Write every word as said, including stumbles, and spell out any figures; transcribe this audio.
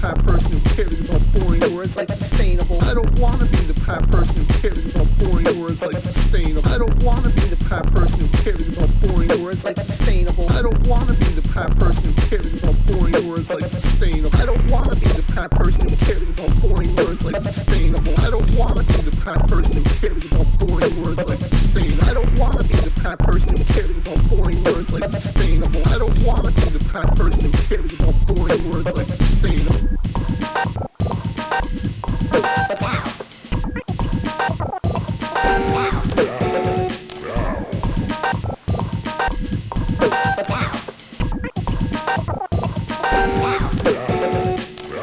kind of person who cares about boring words like sustainable. I don't want to be the kind of person who cares about boring words like sustainable. I don't want to be the kind of person who cares about boring words like sustainable. I don't want to be the kind of person who cares about boring words like sustainable. I don't want to be the kind of person who cares about boring words like sustainable. I don't want to be the kind of person who cares about boring words like sustainable. I don't want to be the kind of person who cares about boring words like sustainable. I don't want to be the kind of person who cares about boring words like